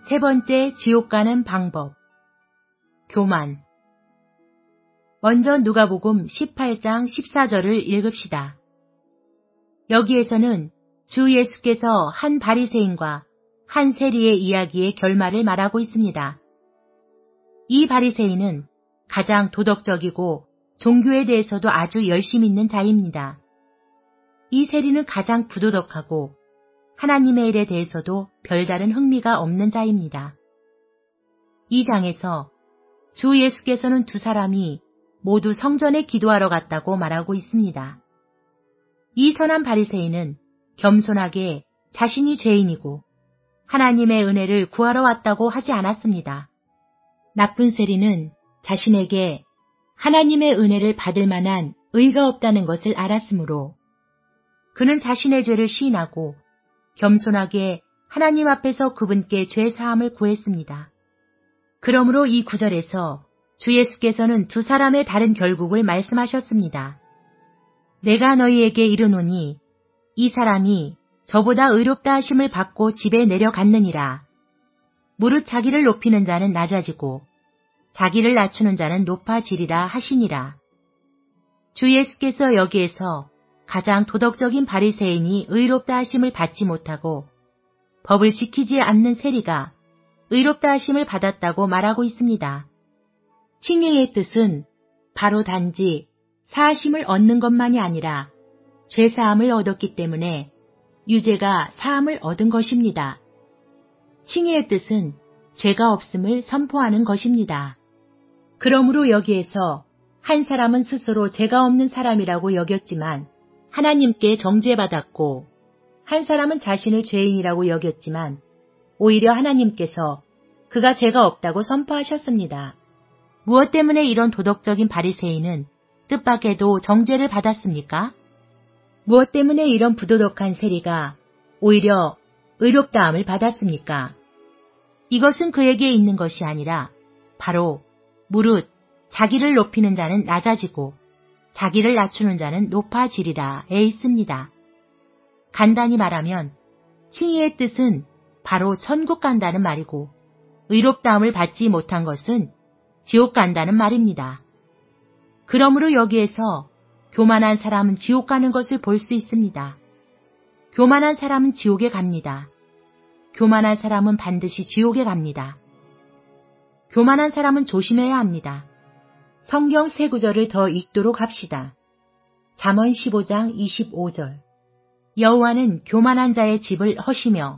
세 번째, 지옥 가는 방법. 교만. 먼저 누가복음 18장 14절을 읽읍시다. 여기에서는 주 예수께서 한 바리새인과 한 세리의 이야기의 결말을 말하고 있습니다. 이 바리새인은 가장 도덕적이고 종교에 대해서도 아주 열심히 있는 자입니다. 이 세리는 가장 부도덕하고 하나님의 일에 대해서도 별다른 흥미가 없는 자입니다. 이 장에서 주 예수께서는 두 사람이 모두 성전에 기도하러 갔다고 말하고 있습니다. 이 선한 바리새인은 겸손하게 자신이 죄인이고 하나님의 은혜를 구하러 왔다고 하지 않았습니다. 나쁜 세리는 자신에게 하나님의 은혜를 받을 만한 의가 없다는 것을 알았으므로 그는 자신의 죄를 시인하고 겸손하게 하나님 앞에서 그분께 죄 사함을 구했습니다. 그러므로 이 구절에서 주 예수께서는 두 사람의 다른 결국을 말씀하셨습니다. 내가 너희에게 이르노니 이 사람이 저보다 의롭다 하심을 받고 집에 내려갔느니라. 무릇 자기를 높이는 자는 낮아지고 자기를 낮추는 자는 높아지리라 하시니라. 주 예수께서 여기에서 가장 도덕적인 바리새인이 의롭다 하심을 받지 못하고 법을 지키지 않는 세리가 의롭다 하심을 받았다고 말하고 있습니다. 칭의의 뜻은 바로 단지 사하심을 얻는 것만이 아니라 죄사함을 얻었기 때문에 유죄가 사함을 얻은 것입니다. 칭의의 뜻은 죄가 없음을 선포하는 것입니다. 그러므로 여기에서 한 사람은 스스로 죄가 없는 사람이라고 여겼지만 하나님께 정죄받았고 한 사람은 자신을 죄인이라고 여겼지만 오히려 하나님께서 그가 죄가 없다고 선포하셨습니다. 무엇 때문에 이런 도덕적인 바리새인은 뜻밖에도 정죄를 받았습니까? 무엇 때문에 이런 부도덕한 세리가 오히려 의롭다함을 받았습니까? 이것은 그에게 있는 것이 아니라 바로 무릇 자기를 높이는 자는 낮아지고 자기를 낮추는 자는 높아지리라에 있습니다. 간단히 말하면 칭의의 뜻은 바로 천국 간다는 말이고 의롭다함을 받지 못한 것은 지옥 간다는 말입니다. 그러므로 여기에서 교만한 사람은 지옥 가는 것을 볼 수 있습니다. 교만한 사람은 지옥에 갑니다. 교만한 사람은 반드시 지옥에 갑니다. 교만한 사람은 조심해야 합니다. 성경 세 구절을 더 읽도록 합시다. 잠언 15장 25절. 여호와는 교만한 자의 집을 허시며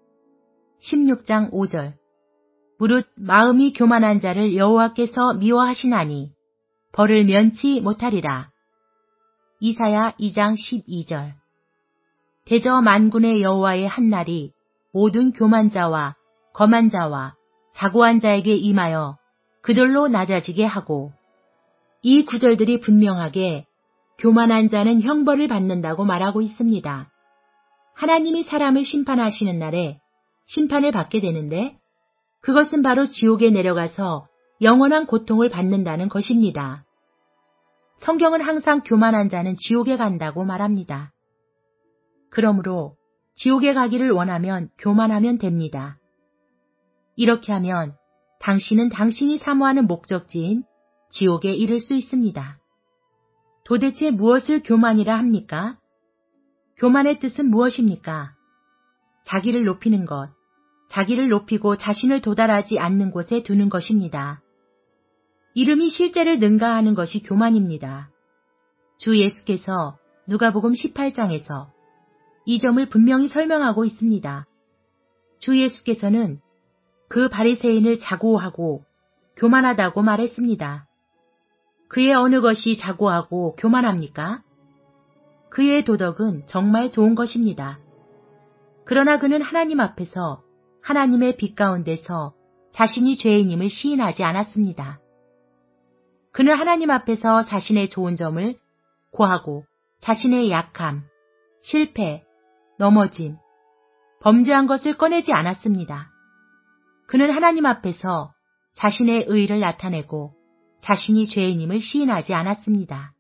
16장 5절. 무릇 마음이 교만한 자를 여호와께서 미워하시나니 벌을 면치 못하리라. 이사야 2장 12절. 대저 만군의 여호와의 한날이 모든 교만자와 거만 자와 자고한 자에게 임하여 그들로 낮아지게 하고, 이 구절들이 분명하게 교만한 자는 형벌을 받는다고 말하고 있습니다. 하나님이 사람을 심판하시는 날에 심판을 받게 되는데 그것은 바로 지옥에 내려가서 영원한 고통을 받는다는 것입니다. 성경은 항상 교만한 자는 지옥에 간다고 말합니다. 그러므로 지옥에 가기를 원하면 교만하면 됩니다. 이렇게 하면 당신은 당신이 사모하는 목적지인 지옥에 이를 수 있습니다. 도대체 무엇을 교만이라 합니까? 교만의 뜻은 무엇입니까? 자기를 높이는 것, 자기를 높이고 자신을 도달하지 않는 곳에 두는 것입니다. 이름이 실제를 능가하는 것이 교만입니다. 주 예수께서 누가복음 18장에서 이 점을 분명히 설명하고 있습니다. 주 예수께서는 그 바리새인을 자고하고 교만하다고 말했습니다. 그의 어느 것이 자고하고 교만합니까? 그의 도덕은 정말 좋은 것입니다. 그러나 그는 하나님 앞에서 하나님의 빛 가운데서 자신이 죄인임을 시인하지 않았습니다. 그는 하나님 앞에서 자신의 좋은 점을 고하고 자신의 약함, 실패, 넘어짐, 범죄한 것을 꺼내지 않았습니다. 그는 하나님 앞에서 자신의 의의를 나타내고 자신이 죄인임을 시인하지 않았습니다.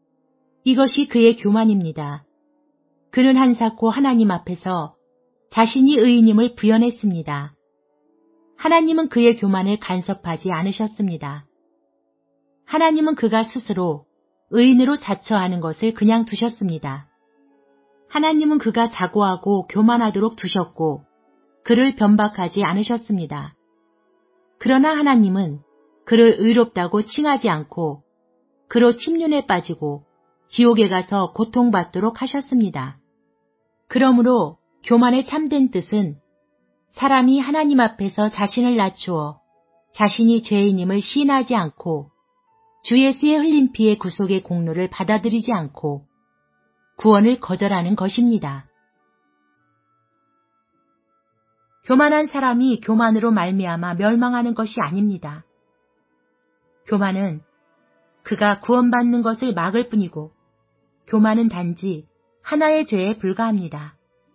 이것이 그의 교만입니다. 그는 한사코 하나님 앞에서 자신이 의인임을 부연했습니다. 하나님은 그의 교만을 간섭하지 않으셨습니다. 하나님은 그가 스스로 의인으로 자처하는 것을 그냥 두셨습니다. 하나님은 그가 자고하고 교만하도록 두셨고 그를 변박하지 않으셨습니다. 그러나 하나님은 그를 의롭다고 칭하지 않고 그로 침륜에 빠지고 지옥에 가서 고통받도록 하셨습니다. 그러므로 교만의 참된 뜻은 사람이 하나님 앞에서 자신을 낮추어 자신이 죄인임을 시인하지 않고 주 예수의 흘린 피의 구속의 공로를 받아들이지 않고 구원을 거절하는 것입니다. 교만한 사람이 교만으로 말미암아 멸망하는 것이 아닙니다. 교만은 그가 구원받는 것을 막을 뿐이고 교만은 단지 하나의 죄에 불과합니다.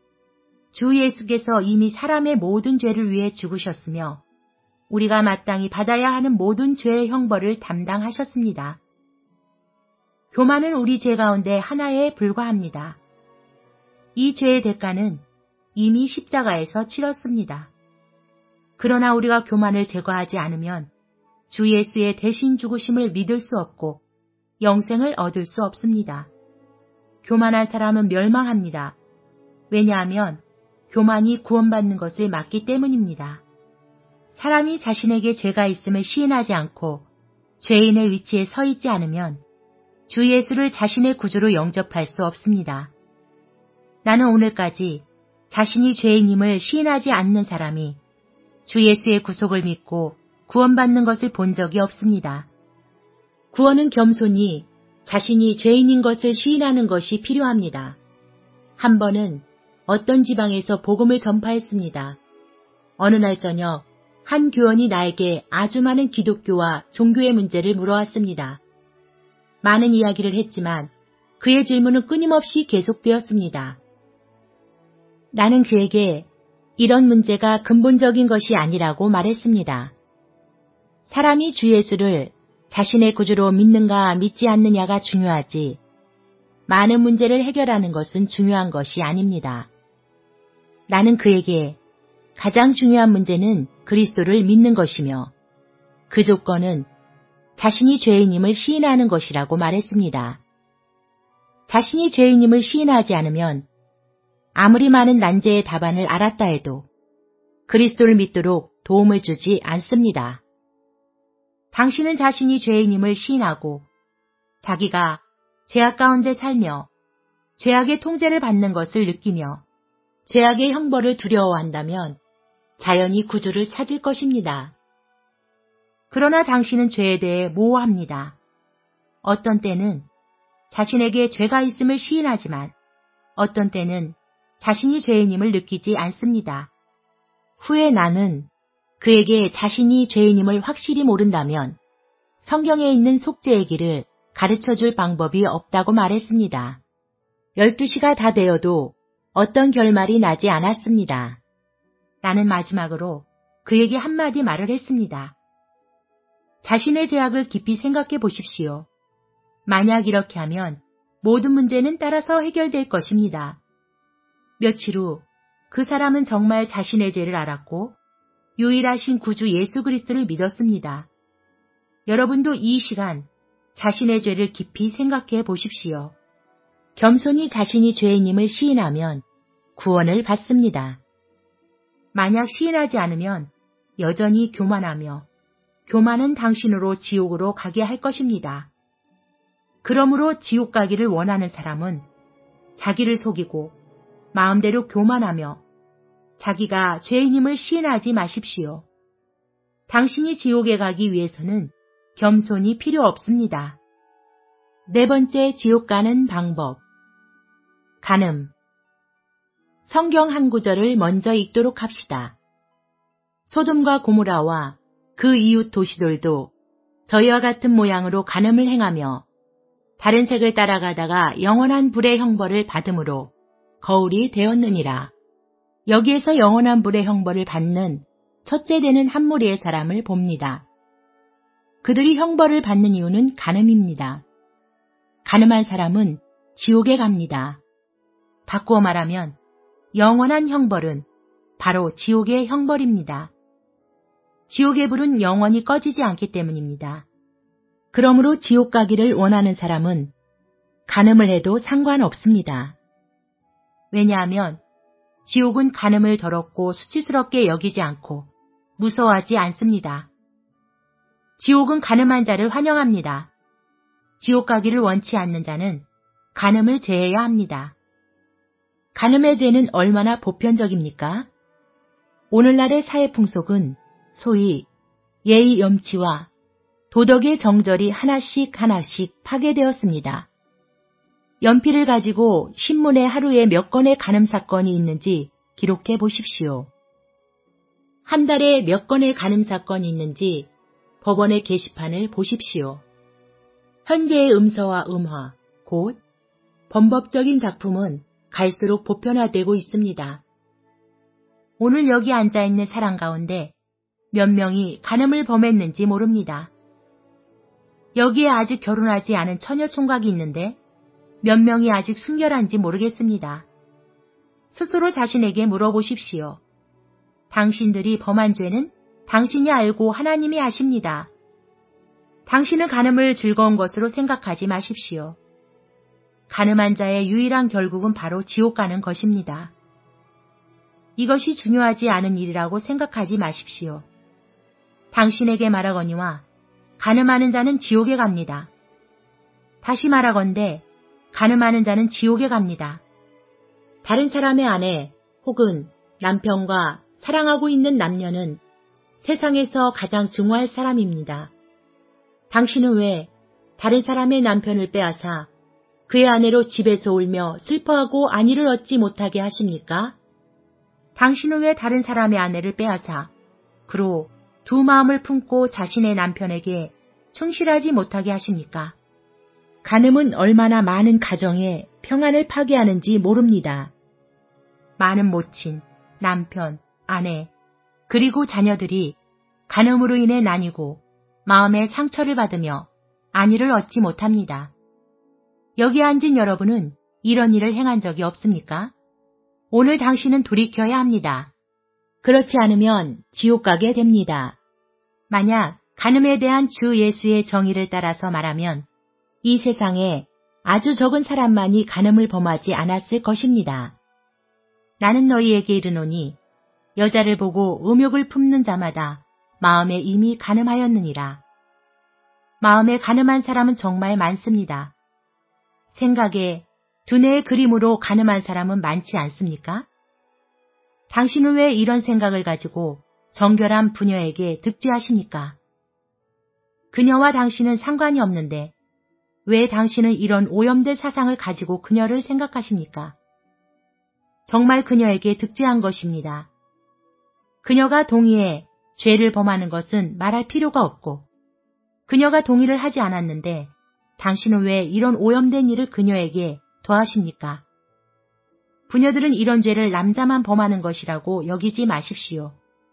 주 예수께서 이미 사람의 모든 죄를 위해 죽으셨으며 우리가 마땅히 받아야 하는 모든 죄의 형벌을 담당하셨습니다. 교만은 우리 죄 가운데 하나에 불과합니다. 이 죄의 대가는 이미 십자가에서 치렀습니다. 그러나 우리가 교만을 제거하지 않으면 주 예수의 대신 죽으심을 믿을 수 없고 영생을 얻을 수 없습니다. 교만한 사람은 멸망합니다. 왜냐하면 교만이 구원받는 것을 막기 때문입니다. 사람이 자신에게 죄가 있음을 시인하지 않고 죄인의 위치에 서 있지 않으면 주 예수를 자신의 구주로 영접할 수 없습니다. 나는 오늘까지 자신이 죄인임을 시인하지 않는 사람이 주 예수의 구속을 믿고 구원받는 것을 본 적이 없습니다. 구원은 겸손히 자신이 죄인인 것을 시인하는 것이 필요합니다. 한 번은 어떤 지방에서 복음을 전파했습니다. 어느 날 저녁 한 교원이 나에게 아주 많은 기독교와 종교의 문제를 물어왔습니다. 많은 이야기를 했지만 그의 질문은 끊임없이 계속되었습니다. 나는 그에게 이런 문제가 근본적인 것이 아니라고 말했습니다. 사람이 주 예수를 자신의 구주로 믿는가 믿지 않느냐가 중요하지 많은 문제를 해결하는 것은 중요한 것이 아닙니다. 나는 그에게 가장 중요한 문제는 그리스도를 믿는 것이며 그 조건은 자신이 죄인임을 시인하는 것이라고 말했습니다. 자신이 죄인임을 시인하지 않으면 아무리 많은 난제의 답안을 알았다 해도 그리스도를 믿도록 도움을 주지 않습니다. 당신은 자신이 죄인임을 시인하고 자기가 죄악 가운데 살며 죄악의 통제를 받는 것을 느끼며 죄악의 형벌을 두려워한다면 자연히 구주를 찾을 것입니다. 그러나 당신은 죄에 대해 모호합니다. 어떤 때는 자신에게 죄가 있음을 시인하지만 어떤 때는 자신이 죄인임을 느끼지 않습니다. 후에 나는 그에게 자신이 죄인임을 확실히 모른다면 성경에 있는 속죄의 길을 가르쳐줄 방법이 없다고 말했습니다. 12시가 다 되어도 어떤 결말이 나지 않았습니다. 나는 마지막으로 그에게 한마디 말을 했습니다. 자신의 죄악을 깊이 생각해 보십시오. 만약 이렇게 하면 모든 문제는 따라서 해결될 것입니다. 며칠 후 그 사람은 정말 자신의 죄를 알았고 유일하신 구주 예수 그리스도를 믿었습니다. 여러분도 이 시간 자신의 죄를 깊이 생각해 보십시오. 겸손히 자신이 죄인임을 시인하면 구원을 받습니다. 만약 시인하지 않으면 여전히 교만하며 교만은 당신으로 지옥으로 가게 할 것입니다. 그러므로 지옥 가기를 원하는 사람은 자기를 속이고 마음대로 교만하며 자기가 죄인임을 시인하지 마십시오. 당신이 지옥에 가기 위해서는 겸손이 필요 없습니다. 네 번째, 지옥 가는 방법. 간음. 성경 한 구절을 먼저 읽도록 합시다. 소돔과 고모라와 그 이웃 도시들도 저희와 같은 모양으로 간음을 행하며 다른 색을 따라가다가 영원한 불의 형벌을 받음으로 거울이 되었느니라. 여기에서 영원한 불의 형벌을 받는 첫째 되는 한 무리의 사람을 봅니다. 그들이 형벌을 받는 이유는 간음입니다. 간음한 사람은 지옥에 갑니다. 바꾸어 말하면 영원한 형벌은 바로 지옥의 형벌입니다. 지옥의 불은 영원히 꺼지지 않기 때문입니다. 그러므로 지옥 가기를 원하는 사람은 간음을 해도 상관없습니다. 왜냐하면 지옥은 간음을 더럽고 수치스럽게 여기지 않고 무서워하지 않습니다. 지옥은 간음한 자를 환영합니다. 지옥 가기를 원치 않는 자는 간음을 제해야 합니다. 간음의 죄는 얼마나 보편적입니까? 오늘날의 사회 풍속은 소위 예의 염치와 도덕의 정절이 하나씩 파괴되었습니다. 연필을 가지고 신문에 하루에 몇 건의 간음 사건이 있는지 기록해 보십시오. 한 달에 몇 건의 간음 사건이 있는지 법원의 게시판을 보십시오. 현재의 음서와 음화, 곧 범법적인 작품은 갈수록 보편화되고 있습니다. 오늘 여기 앉아있는 사람 가운데 몇 명이 간음을 범했는지 모릅니다. 여기에 아직 결혼하지 않은 처녀 총각이 있는데 몇 명이 아직 순결한지 모르겠습니다. 스스로 자신에게 물어보십시오. 당신들이 범한 죄는 당신이 알고 하나님이 아십니다. 당신은 간음을 즐거운 것으로 생각하지 마십시오. 간음한 자의 유일한 결국은 바로 지옥 가는 것입니다. 이것이 중요하지 않은 일이라고 생각하지 마십시오. 당신에게 말하거니와 간음하는 자는 지옥에 갑니다. 다시 말하건대 간음하는 자는 지옥에 갑니다. 다른 사람의 아내 혹은 남편과 사랑하고 있는 남녀는 세상에서 가장 증오할 사람입니다. 당신은 왜 다른 사람의 남편을 빼앗아 그의 아내로 집에서 울며 슬퍼하고 안위를 얻지 못하게 하십니까? 당신은 왜 다른 사람의 아내를 빼앗아 그로 두 마음을 품고 자신의 남편에게 충실하지 못하게 하십니까? 간음은 얼마나 많은 가정의 평안을 파괴하는지 모릅니다. 많은 모친, 남편, 아내, 그리고 자녀들이 간음으로 인해 나뉘고 마음의 상처를 받으며 안위를 얻지 못합니다. 여기 앉은 여러분은 이런 일을 행한 적이 없습니까? 오늘 당신은 돌이켜야 합니다. 그렇지 않으면 지옥 가게 됩니다. 만약 간음에 대한 주 예수의 정의를 따라서 말하면 이 세상에 아주 적은 사람만이 간음을 범하지 않았을 것입니다. 나는 너희에게 이르노니 여자를 보고 음욕을 품는 자마다 마음에 이미 간음하였느니라. 마음에 간음한 사람은 정말 많습니다. 생각에 두뇌의 그림으로 간음한 사람은 많지 않습니까? 당신은 왜 이런 생각을 가지고 정결한 부녀에게 득죄하십니까? 그녀와 당신은 상관이 없는데 왜 당신은 이런 오염된 사상을 가지고 그녀를 생각하십니까? 정말 그녀에게 득죄한 것입니다. 그녀가 동의해 죄를 범하는 것은 말할 필요가 없고 그녀가 동의를 하지 않았는데 당신은 왜 이런 오염된 일을 그녀에게 더하십니까? 부녀들은 이런 죄를 남자만 범하는 것이라고 여기지 마십시오.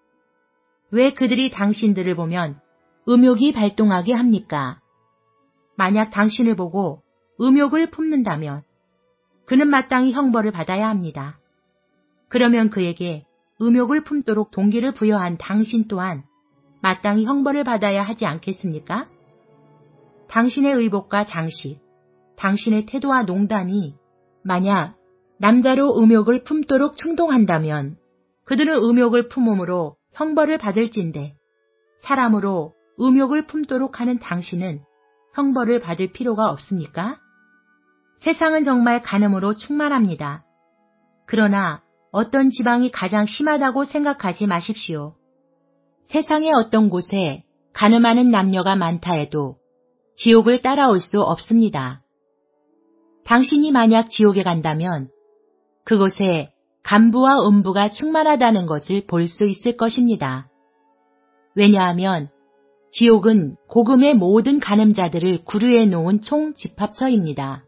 왜 그들이 당신들을 보면 음욕이 발동하게 합니까? 만약 당신을 보고 음욕을 품는다면 그는 마땅히 형벌을 받아야 합니다. 그러면 그에게 음욕을 품도록 동기를 부여한 당신 또한 마땅히 형벌을 받아야 하지 않겠습니까? 당신의 의복과 장식, 당신의 태도와 농단이 만약 남자로 음욕을 품도록 충동한다면 그들은 음욕을 품음으로 형벌을 받을진데 사람으로 음욕을 품도록 하는 당신은 형벌을 받을 필요가 없습니까? 세상은 정말 간음으로 충만합니다. 그러나 어떤 지방이 가장 심하다고 생각하지 마십시오. 세상의 어떤 곳에 간음하는 남녀가 많다 해도 지옥을 따라올 수 없습니다. 당신이 만약 지옥에 간다면 그곳에 간부와 음부가 충만하다는 것을 볼 수 있을 것입니다. 왜냐하면 지옥은 고금의 모든 간음자들을 구류해 놓은 총집합처입니다.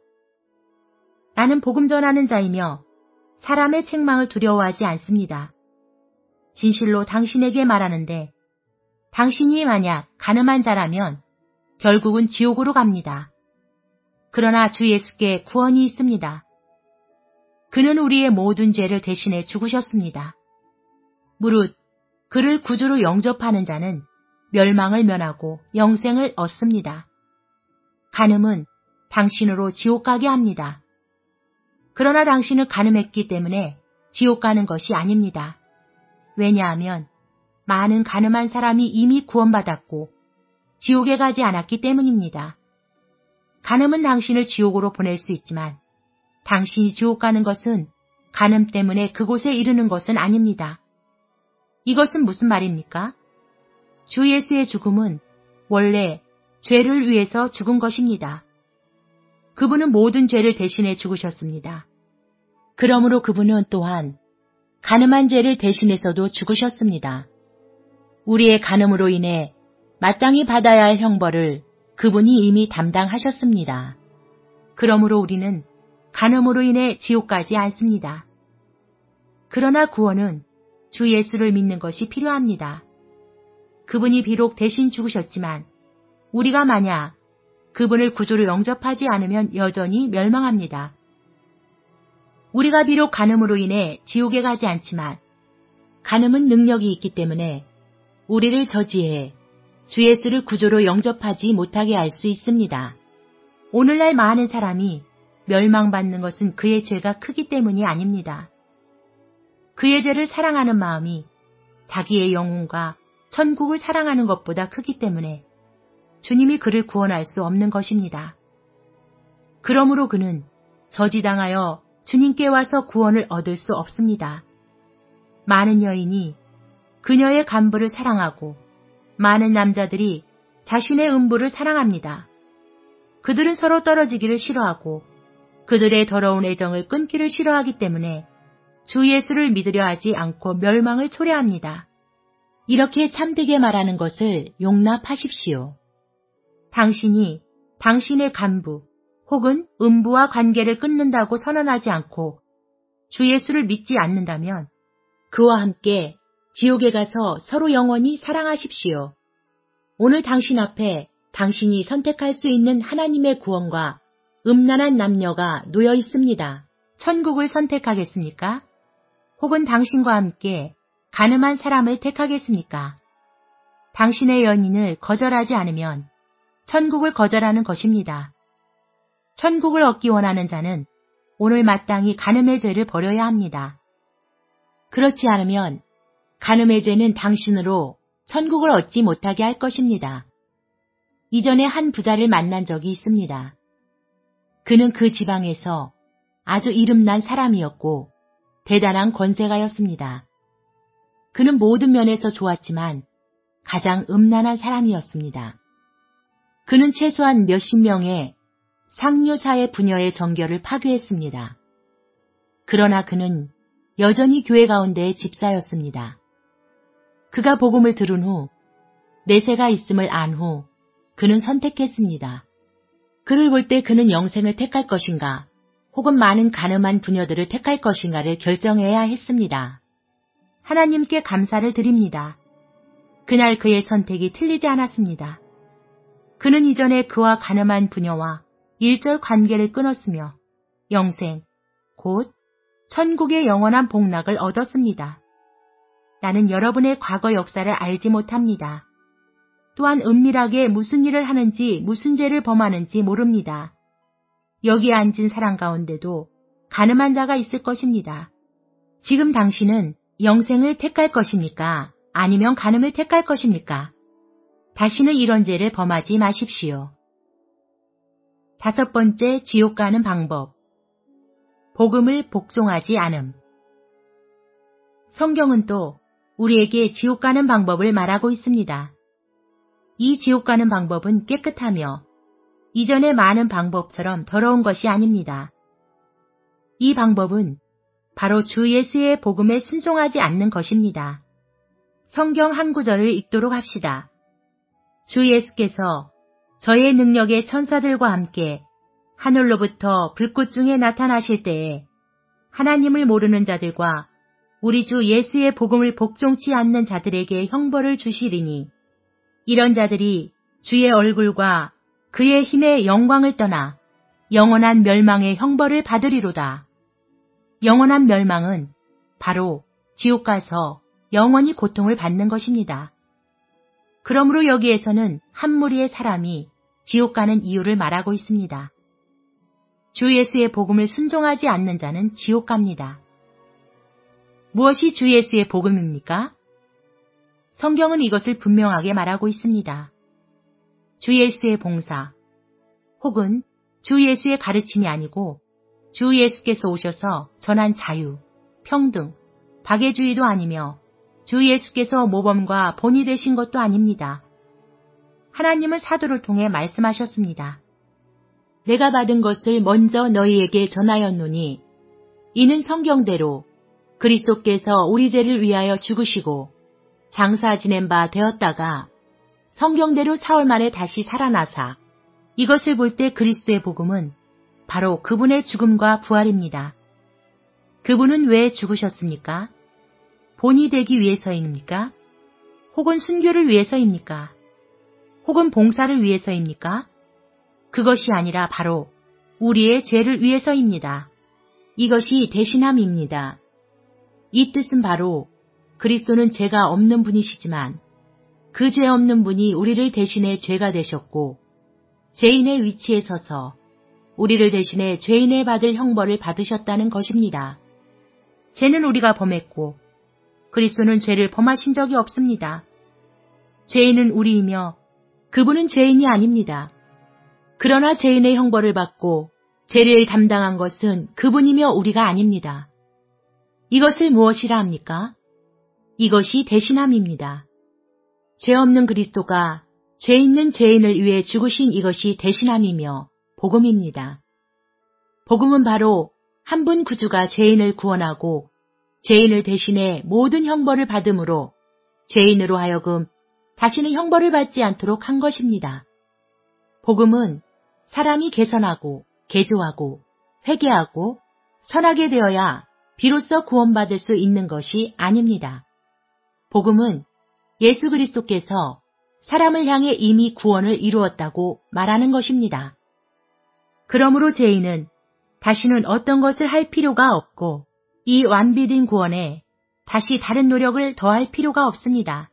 나는 복음 전하는 자이며 사람의 책망을 두려워하지 않습니다. 진실로 당신에게 말하는데 당신이 만약 간음한 자라면 결국은 지옥으로 갑니다. 그러나 주 예수께 구원이 있습니다. 그는 우리의 모든 죄를 대신해 죽으셨습니다. 무릇 그를 구주로 영접하는 자는 멸망을 면하고 영생을 얻습니다. 간음은 당신으로 지옥 가게 합니다. 그러나 당신은 간음했기 때문에 지옥 가는 것이 아닙니다. 왜냐하면 많은 간음한 사람이 이미 구원받았고 지옥에 가지 않았기 때문입니다. 간음은 당신을 지옥으로 보낼 수 있지만 당신이 지옥 가는 것은 간음 때문에 그곳에 이르는 것은 아닙니다. 이것은 무슨 말입니까? 주 예수의 죽음은 원래 죄를 위해서 죽은 것입니다. 그분은 모든 죄를 대신해 죽으셨습니다. 그러므로 그분은 또한 간음한 죄를 대신해서도 죽으셨습니다. 우리의 간음으로 인해 마땅히 받아야 할 형벌을 그분이 이미 담당하셨습니다. 그러므로 우리는 간음으로 인해 지옥 가지 않습니다. 그러나 구원은 주 예수를 믿는 것이 필요합니다. 그분이 비록 대신 죽으셨지만 우리가 만약 그분을 구주로 영접하지 않으면 여전히 멸망합니다. 우리가 비록 간음으로 인해 지옥에 가지 않지만 간음은 능력이 있기 때문에 우리를 저지해 주 예수를 구주로 영접하지 못하게 할 수 있습니다. 오늘날 많은 사람이 멸망받는 것은 그의 죄가 크기 때문이 아닙니다. 그의 죄를 사랑하는 마음이 자기의 영혼과 천국을 사랑하는 것보다 크기 때문에 주님이 그를 구원할 수 없는 것입니다. 그러므로 그는 저지당하여 주님께 와서 구원을 얻을 수 없습니다. 많은 여인이 그녀의 간부를 사랑하고 많은 남자들이 자신의 음부를 사랑합니다. 그들은 서로 떨어지기를 싫어하고 그들의 더러운 애정을 끊기를 싫어하기 때문에 주 예수를 믿으려 하지 않고 멸망을 초래합니다. 이렇게 참되게 말하는 것을 용납하십시오. 당신이 당신의 간부 혹은 음부와 관계를 끊는다고 선언하지 않고 주 예수를 믿지 않는다면 그와 함께 지옥에 가서 서로 영원히 사랑하십시오. 오늘 당신 앞에 당신이 선택할 수 있는 하나님의 구원과 음란한 남녀가 놓여 있습니다. 천국을 선택하겠습니까? 혹은 당신과 함께 간음한 사람을 택하겠습니까? 당신의 연인을 거절하지 않으면 천국을 거절하는 것입니다. 천국을 얻기 원하는 자는 오늘 마땅히 간음의 죄를 버려야 합니다. 그렇지 않으면 간음의 죄는 당신으로 천국을 얻지 못하게 할 것입니다. 이전에 한 부자를 만난 적이 있습니다. 그는 그 지방에서 아주 이름난 사람이었고 대단한 권세가였습니다. 그는 모든 면에서 좋았지만 가장 음란한 사람이었습니다. 그는 최소한 몇십 명의 상류사회 부녀의 정결을 파괴했습니다. 그러나 그는 여전히 교회 가운데의 집사였습니다. 그가 복음을 들은 후 내세가 있음을 안 후 그는 선택했습니다. 그를 볼 때 그는 영생을 택할 것인가 혹은 많은 간음한 부녀들을 택할 것인가를 결정해야 했습니다. 하나님께 감사를 드립니다. 그날 그의 선택이 틀리지 않았습니다. 그는 이전에 그와 간음한 부녀와 일절 관계를 끊었으며 영생, 곧 천국의 영원한 복락을 얻었습니다. 나는 여러분의 과거 역사를 알지 못합니다. 또한 은밀하게 무슨 일을 하는지 무슨 죄를 범하는지 모릅니다. 여기 앉은 사람 가운데도 간음한 자가 있을 것입니다. 지금 당신은 영생을 택할 것입니까? 아니면 간음을 택할 것입니까? 다시는 이런 죄를 범하지 마십시오. 5번째, 지옥 가는 방법. 복음을 복종하지 않음. 성경은 또 우리에게 지옥 가는 방법을 말하고 있습니다. 이 지옥 가는 방법은 깨끗하며 이전의 많은 방법처럼 더러운 것이 아닙니다. 이 방법은 바로 주 예수의 복음에 순종하지 않는 것입니다. 성경 한 구절을 읽도록 합시다. 주 예수께서 저의 능력의 천사들과 함께 하늘로부터 불꽃 중에 나타나실 때에 하나님을 모르는 자들과 우리 주 예수의 복음을 복종치 않는 자들에게 형벌을 주시리니 이런 자들이 주의 얼굴과 그의 힘의 영광을 떠나 영원한 멸망의 형벌을 받으리로다. 영원한 멸망은 바로 지옥 가서 영원히 고통을 받는 것입니다. 그러므로 여기에서는 한 무리의 사람이 지옥 가는 이유를 말하고 있습니다. 주 예수의 복음을 순종하지 않는 자는 지옥 갑니다. 무엇이 주 예수의 복음입니까? 성경은 이것을 분명하게 말하고 있습니다. 주 예수의 봉사, 혹은 주 예수의 가르침이 아니고 주 예수께서 오셔서 전한 자유, 평등, 박애주의도 아니며 주 예수께서 모범과 본이 되신 것도 아닙니다. 하나님은 사도를 통해 말씀하셨습니다. 내가 받은 것을 먼저 너희에게 전하였노니 이는 성경대로 그리스도께서 우리 죄를 위하여 죽으시고 장사 지낸 바 되었다가 성경대로 사흘 만에 다시 살아나사 이것을 볼 때 그리스도의 복음은 바로 그분의 죽음과 부활입니다. 그분은 왜 죽으셨습니까? 본이 되기 위해서입니까? 혹은 순교를 위해서입니까? 혹은 봉사를 위해서입니까? 그것이 아니라 바로 우리의 죄를 위해서입니다. 이것이 대신함입니다. 이 뜻은 바로 그리스도는 죄가 없는 분이시지만 그 죄 없는 분이 우리를 대신해 죄가 되셨고 죄인의 위치에 서서 우리를 대신해 죄인의 받을 형벌을 받으셨다는 것입니다. 죄는 우리가 범했고 그리스도는 죄를 범하신 적이 없습니다. 죄인은 우리이며 그분은 죄인이 아닙니다. 그러나 죄인의 형벌을 받고 죄를 담당한 것은 그분이며 우리가 아닙니다. 이것을 무엇이라 합니까? 이것이 대신함입니다. 죄 없는 그리스도가 죄 있는 죄인을 위해 죽으신 이것이 대신함이며 복음입니다. 복음은 바로 한 분 구주가 죄인을 구원하고 죄인을 대신해 모든 형벌을 받음으로 죄인으로 하여금 다시는 형벌을 받지 않도록 한 것입니다. 복음은 사람이 개선하고 개조하고 회개하고 선하게 되어야 비로소 구원받을 수 있는 것이 아닙니다. 복음은 예수 그리스도께서 사람을 향해 이미 구원을 이루었다고 말하는 것입니다. 그러므로 죄인은 다시는 어떤 것을 할 필요가 없고 이 완비된 구원에 다시 다른 노력을 더할 필요가 없습니다.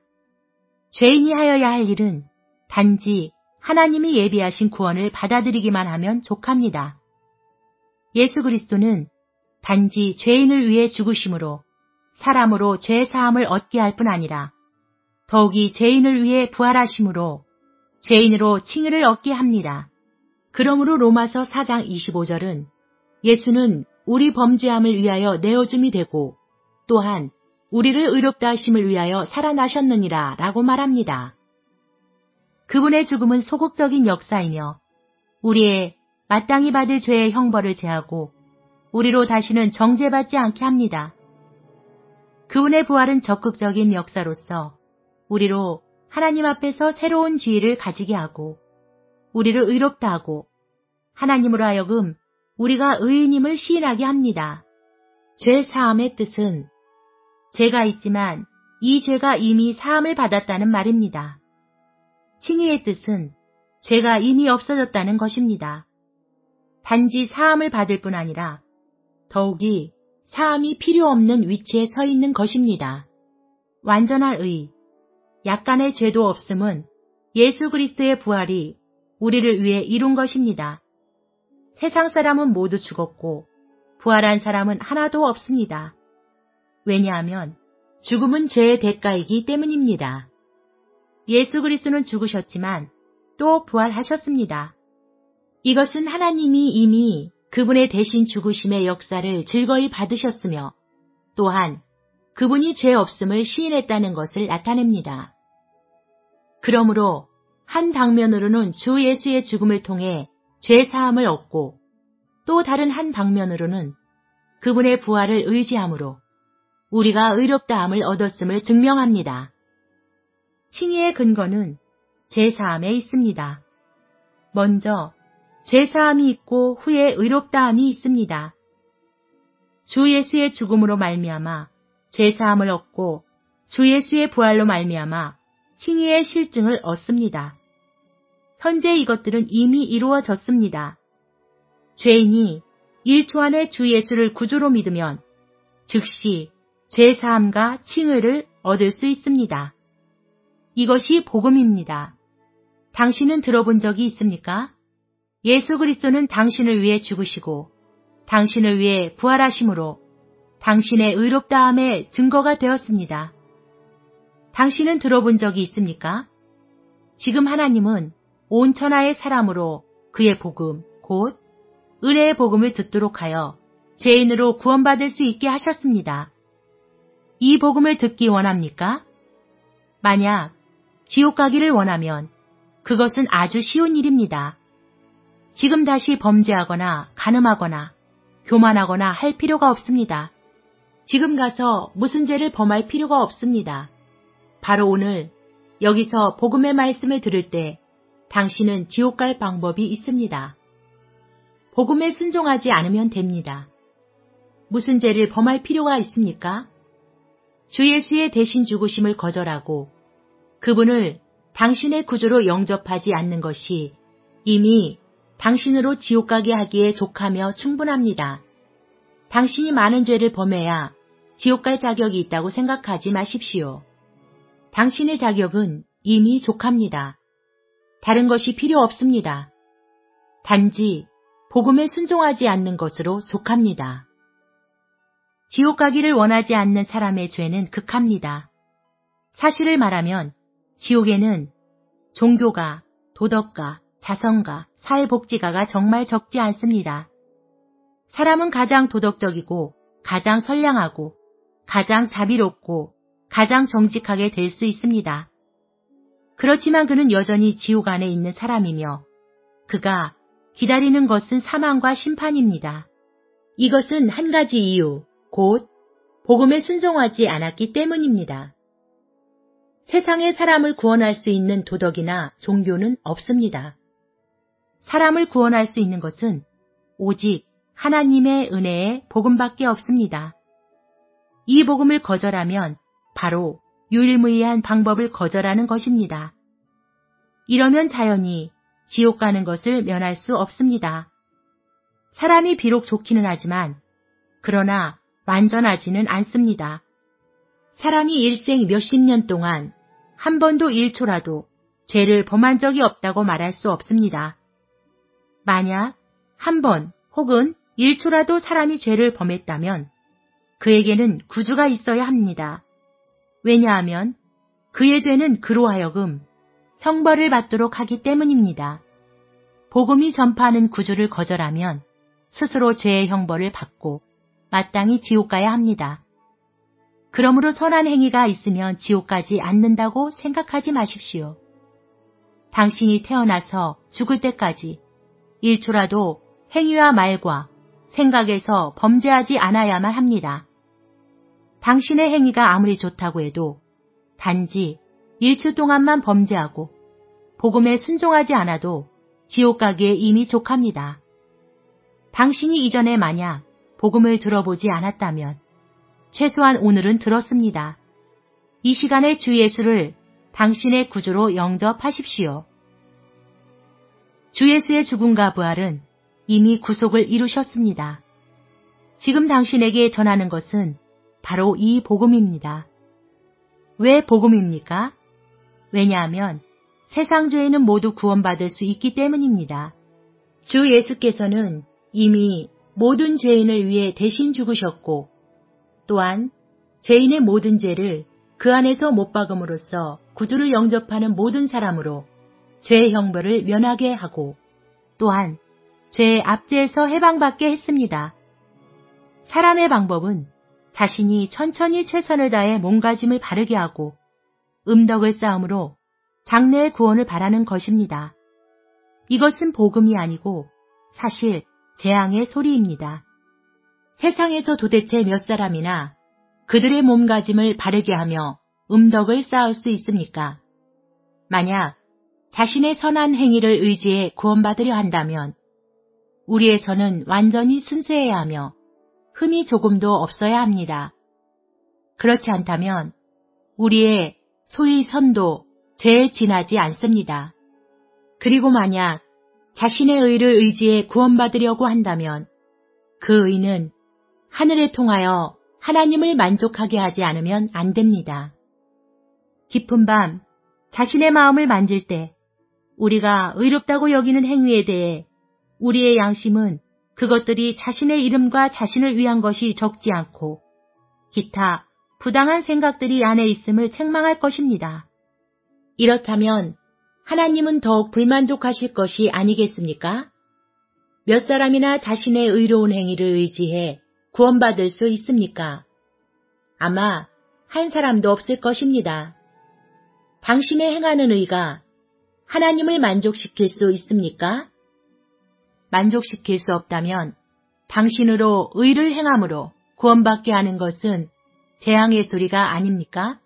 죄인이 하여야 할 일은 단지 하나님이 예비하신 구원을 받아들이기만 하면 족합니다. 예수 그리스도는 단지 죄인을 위해 죽으심으로 사람으로 죄 사함을 얻게 할 뿐 아니라 더욱이 죄인을 위해 부활하심으로 죄인으로 칭의를 얻게 합니다. 그러므로 로마서 4장 25절은 예수는 우리 범죄함을 위하여 내어줌이 되고 또한 우리를 의롭다 하심을 위하여 살아나셨느니라 라고 말합니다. 그분의 죽음은 소극적인 역사이며 우리의 마땅히 받을 죄의 형벌을 제하고 우리로 다시는 정죄받지 않게 합니다. 그분의 부활은 적극적인 역사로서 우리로 하나님 앞에서 새로운 지위를 가지게 하고 우리를 의롭다 하고 하나님으로 하여금 우리가 의인임을 시인하게 합니다. 죄 사함의 뜻은 죄가 있지만 이 죄가 이미 사함을 받았다는 말입니다. 칭의의 뜻은 죄가 이미 없어졌다는 것입니다. 단지 사함을 받을 뿐 아니라 더욱이 사함이 필요 없는 위치에 서 있는 것입니다. 완전한 의, 약간의 죄도 없음은 예수 그리스도의 부활이 우리를 위해 이룬 것입니다. 세상 사람은 모두 죽었고 부활한 사람은 하나도 없습니다. 왜냐하면 죽음은 죄의 대가이기 때문입니다. 예수 그리스도는 죽으셨지만 또 부활하셨습니다. 이것은 하나님이 이미 그분의 대신 죽으심의 역사를 즐거이 받으셨으며 또한 그분이 죄 없음을 시인했다는 것을 나타냅니다. 그러므로 한 방면으로는 주 예수의 죽음을 통해 죄 사함을 얻고 또 다른 한 방면으로는 그분의 부활을 의지함으로 우리가 의롭다함을 얻었음을 증명합니다. 칭의의 근거는 죄 사함에 있습니다. 먼저 죄 사함이 있고 후에 의롭다함이 있습니다. 주 예수의 죽음으로 말미암아 죄 사함을 얻고 주 예수의 부활로 말미암아 칭의의 실증을 얻습니다. 현재 이것들은 이미 이루어졌습니다. 죄인이 1초 안에 주 예수를 구주로 믿으면 즉시 죄 사함과 칭의를 얻을 수 있습니다. 이것이 복음입니다. 당신은 들어본 적이 있습니까? 예수 그리스도는 당신을 위해 죽으시고 당신을 위해 부활하심으로 당신의 의롭다함의 증거가 되었습니다. 당신은 들어본 적이 있습니까? 지금 하나님은 온 천하의 사람으로 그의 복음, 곧 은혜의 복음을 듣도록 하여 죄인으로 구원받을 수 있게 하셨습니다. 이 복음을 듣기 원합니까? 만약 지옥 가기를 원하면 그것은 아주 쉬운 일입니다. 지금 다시 범죄하거나 간음하거나 교만하거나 할 필요가 없습니다. 지금 가서 무슨 죄를 범할 필요가 없습니다. 바로 오늘 여기서 복음의 말씀을 들을 때 당신은 지옥 갈 방법이 있습니다. 복음에 순종하지 않으면 됩니다. 무슨 죄를 범할 필요가 있습니까? 주 예수의 대신 죽으심을 거절하고 그분을 당신의 구주로 영접하지 않는 것이 이미 당신으로 지옥 가게 하기에 족하며 충분합니다. 당신이 많은 죄를 범해야 지옥 갈 자격이 있다고 생각하지 마십시오. 당신의 자격은 이미 족합니다. 다른 것이 필요 없습니다. 단지 복음에 순종하지 않는 것으로 족합니다. 지옥 가기를 원하지 않는 사람의 죄는 극합니다. 사실을 말하면 지옥에는 종교가, 도덕가, 자선가, 사회복지가가 정말 적지 않습니다. 사람은 가장 도덕적이고 가장 선량하고 가장 자비롭고 가장 정직하게 될 수 있습니다. 그렇지만 그는 여전히 지옥 안에 있는 사람이며 그가 기다리는 것은 사망과 심판입니다. 이것은 한 가지 이유, 곧 복음에 순종하지 않았기 때문입니다. 세상의 사람을 구원할 수 있는 도덕이나 종교는 없습니다. 사람을 구원할 수 있는 것은 오직 하나님의 은혜의 복음밖에 없습니다. 이 복음을 거절하면 바로 유일무이한 방법을 거절하는 것입니다. 이러면 자연히 지옥 가는 것을 면할 수 없습니다. 사람이 비록 좋기는 하지만 그러나 완전하지는 않습니다. 사람이 일생 몇십 년 동안 한 번도 1초라도 죄를 범한 적이 없다고 말할 수 없습니다. 만약 한 번 혹은 1초라도 사람이 죄를 범했다면 그에게는 구주가 있어야 합니다. 왜냐하면 그의 죄는 그로 하여금 형벌을 받도록 하기 때문입니다. 복음이 전파하는 구주를 거절하면 스스로 죄의 형벌을 받고 마땅히 지옥 가야 합니다. 그러므로 선한 행위가 있으면 지옥 가지 않는다고 생각하지 마십시오. 당신이 태어나서 죽을 때까지 1초라도 행위와 말과 생각에서 범죄하지 않아야만 합니다. 당신의 행위가 아무리 좋다고 해도 단지 1초 동안만 범죄하고 복음에 순종하지 않아도 지옥 가기에 이미 족합니다. 당신이 이전에 만약 복음을 들어보지 않았다면 최소한 오늘은 들었습니다. 이 시간에 주 예수를 당신의 구주로 영접하십시오. 주 예수의 죽음과 부활은 이미 구속을 이루셨습니다. 지금 당신에게 전하는 것은 바로 이 복음입니다. 왜 복음입니까? 왜냐하면 세상 죄인은 모두 구원받을 수 있기 때문입니다. 주 예수께서는 이미 모든 죄인을 위해 대신 죽으셨고 또한 죄인의 모든 죄를 그 안에서 못 박음으로써 구주를 영접하는 모든 사람으로 죄의 형벌을 면하게 하고 또한 죄의 압제에서 해방받게 했습니다. 사람의 방법은 자신이 천천히 최선을 다해 몸가짐을 바르게 하고 음덕을 쌓음으로 장래의 구원을 바라는 것입니다. 이것은 복음이 아니고 사실 재앙의 소리입니다. 세상에서 도대체 몇 사람이나 그들의 몸가짐을 바르게 하며 음덕을 쌓을 수 있습니까? 만약 자신의 선한 행위를 의지해 구원받으려 한다면 우리에서는 완전히 순수해야 하며 흠이 조금도 없어야 합니다. 그렇지 않다면 우리의 소위 선도 죄에 지나지 않습니다. 그리고 만약 자신의 의를 의지해 구원받으려고 한다면 그 의는 하늘에 통하여 하나님을 만족하게 하지 않으면 안 됩니다. 깊은 밤 자신의 마음을 만질 때 우리가 의롭다고 여기는 행위에 대해 우리의 양심은 그것들이 자신의 이름과 자신을 위한 것이 적지 않고 기타 부당한 생각들이 안에 있음을 책망할 것입니다. 이렇다면 하나님은 더욱 불만족하실 것이 아니겠습니까? 몇 사람이나 자신의 의로운 행위를 의지해 구원받을 수 있습니까? 아마 한 사람도 없을 것입니다. 당신의 행하는 의가 하나님을 만족시킬 수 있습니까? 만족시킬 수 없다면 당신으로 의를 행함으로 구원받게 하는 것은 재앙의 소리가 아닙니까?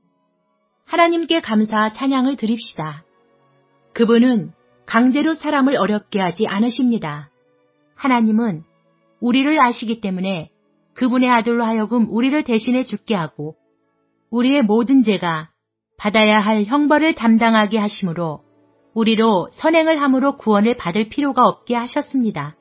하나님께 감사 찬양을 드립시다. 그분은 강제로 사람을 어렵게 하지 않으십니다. 하나님은 우리를 아시기 때문에 그분의 아들로 하여금 우리를 대신해 죽게 하고 우리의 모든 죄가 받아야 할 형벌을 담당하게 하심으로 우리로 선행을 함으로 구원을 받을 필요가 없게 하셨습니다.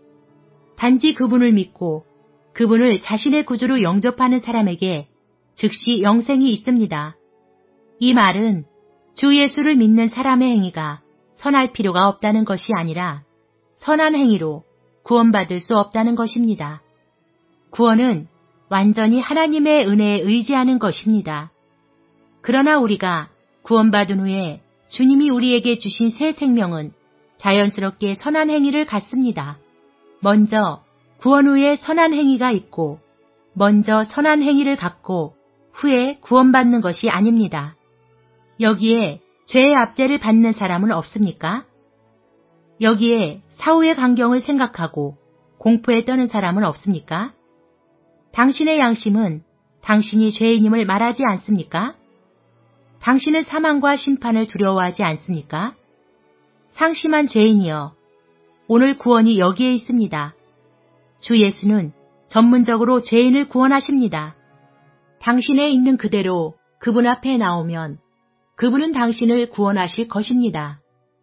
단지 그분을 믿고 그분을 자신의 구주로 영접하는 사람에게 즉시 영생이 있습니다. 이 말은 주 예수를 믿는 사람의 행위가 선할 필요가 없다는 것이 아니라 선한 행위로 구원받을 수 없다는 것입니다. 구원은 완전히 하나님의 은혜에 의지하는 것입니다. 그러나 우리가 구원받은 후에 주님이 우리에게 주신 새 생명은 자연스럽게 선한 행위를 갖습니다. 먼저 구원 후에 선한 행위가 있고 먼저 선한 행위를 갖고 후에 구원받는 것이 아닙니다. 여기에 죄의 압제를 받는 사람은 없습니까? 여기에 사후의 광경을 생각하고 공포에 떠는 사람은 없습니까? 당신의 양심은 당신이 죄인임을 말하지 않습니까? 당신은 사망과 심판을 두려워하지 않습니까? 상심한 죄인이여, 오늘 구원이 여기에 있습니다. 주 예수는 전문적으로 죄인을 구원하십니다. 당신에 있는 그대로 그분 앞에 나오면 그분은 당신을 구원하실 것입니다.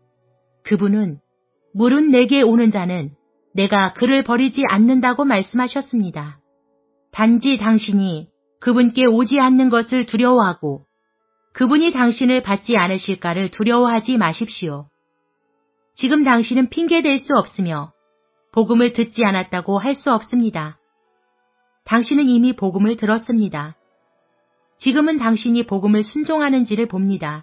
그분은 물은 내게 오는 자는 내가 그를 버리지 않는다고 말씀하셨습니다. 단지 당신이 그분께 오지 않는 것을 두려워하고 그분이 당신을 받지 않으실까를 두려워하지 마십시오. 지금 당신은 핑계댈 수 없으며 복음을 듣지 않았다고 할 수 없습니다. 당신은 이미 복음을 들었습니다. 지금은 당신이 복음을 순종하는지를 봅니다.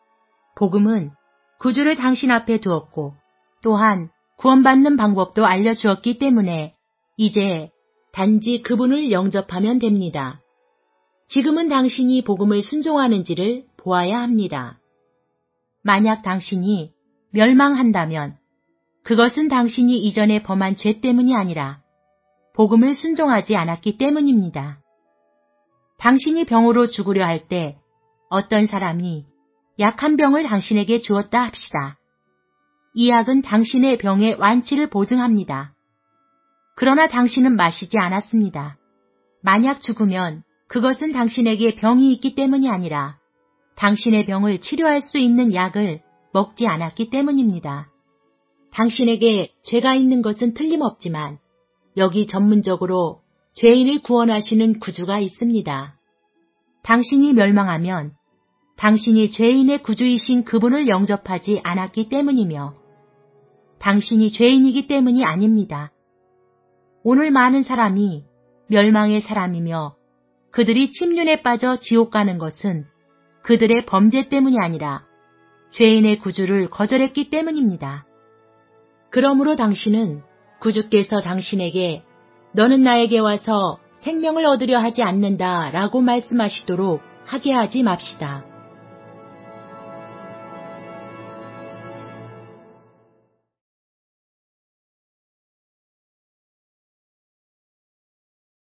복음은 구주를 당신 앞에 두었고 또한 구원받는 방법도 알려주었기 때문에 이제 단지 그분을 영접하면 됩니다. 지금은 당신이 복음을 순종하는지를 보아야 합니다. 만약 당신이 멸망한다면 그것은 당신이 이전에 범한 죄 때문이 아니라 복음을 순종하지 않았기 때문입니다. 당신이 병으로 죽으려 할 때 어떤 사람이 약한 병을 당신에게 주었다 합시다. 이 약은 당신의 병의 완치를 보증합니다. 그러나 당신은 마시지 않았습니다. 만약 죽으면 그것은 당신에게 병이 있기 때문이 아니라 당신의 병을 치료할 수 있는 약을 먹지 않았기 때문입니다. 당신에게 죄가 있는 것은 틀림없지만 여기 전문적으로 죄인을 구원하시는 구주가 있습니다. 당신이 멸망하면 당신이 죄인의 구주이신 그분을 영접하지 않았기 때문이며 당신이 죄인이기 때문이 아닙니다. 오늘 많은 사람이 멸망의 사람이며 그들이 침륜에 빠져 지옥 가는 것은 그들의 범죄 때문이 아니라 죄인의 구주를 거절했기 때문입니다. 그러므로 당신은 구주께서 당신에게 너는 나에게 와서 생명을 얻으려 하지 않는다 라고 말씀하시도록 하게 하지 맙시다.